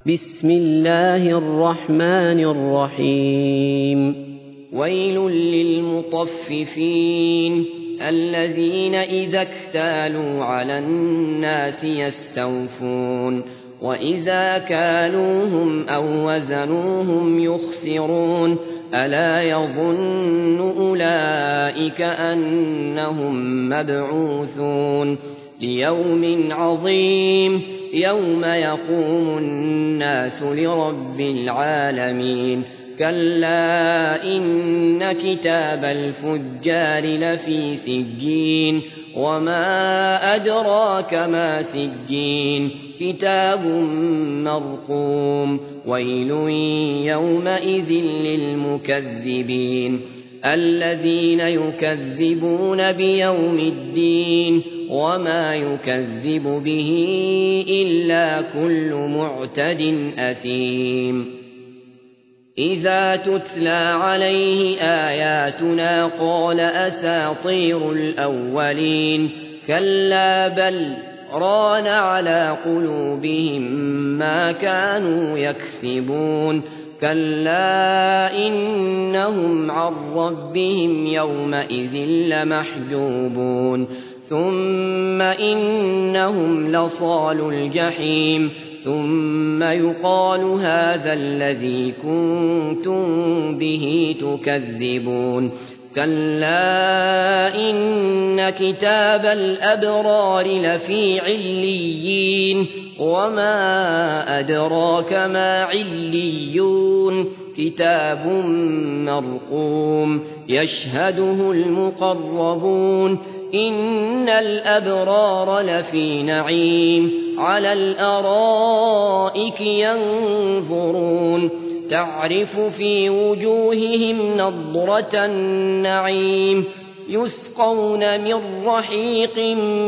بسم الله الرحمن الرحيم. ويل للمطففين الذين إذا اكتالوا على الناس يستوفون وإذا كالوهم أو وزنوهم يخسرون ألا يظن أولئك أنهم مبعوثون ليوم عظيم يوم يقوم الناس لرب العالمين كلا إن كتاب الفجار لفي سجين وما أدراك ما سجين كتاب مرقوم ويل يومئذ للمكذبين الذين يكذبون بيوم الدين وما يكذب به إلا كل معتد أثيم إذا تتلى عليه آياتنا قال أساطير الأولين كلا بل ران على قلوبهم ما كانوا يكسبون كلا إنهم عن ربهم يومئذ لمحجوبون ثم إنهم لصالو الجحيم ثم يقال هذا الذي كنتم به تكذبون كلا إن كتاب الأبرار لفي عليين وما أدراك ما عليون كتاب مرقوم يشهده المقربون إن الأبرار لفي نعيم على الأرائك ينظرون تعرف في وجوههم نضرة النعيم يسقون من رحيق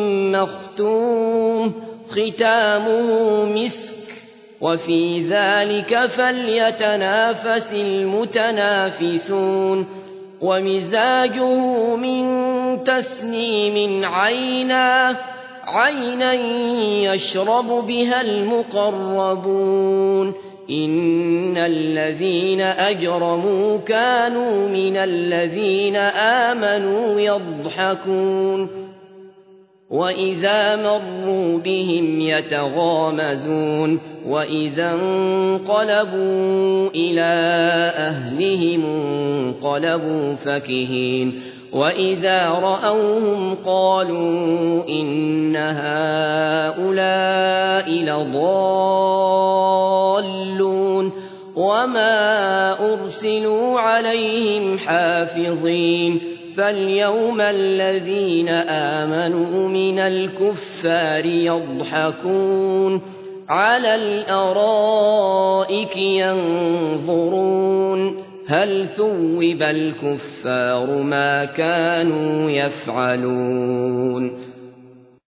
مختوم ختامه مسك وفي ذلك فليتنافس المتنافسون ومزاجه من تسنيم عينا يشرب بها المقربون إن الذين أجرموا كانوا من الذين آمنوا يضحكون وإذا مروا بهم يتغامزون وإذا انقلبوا إلى أهلهم انقلبوا فكهين وإذا رأوهم قالوا إن هؤلاء لضالون وما أرسلوا عليهم حافظين فاليوم الذين آمنوا من الكفار يضحكون على الأرائك ينظرون هل ثوب الكفار ما كانوا يفعلون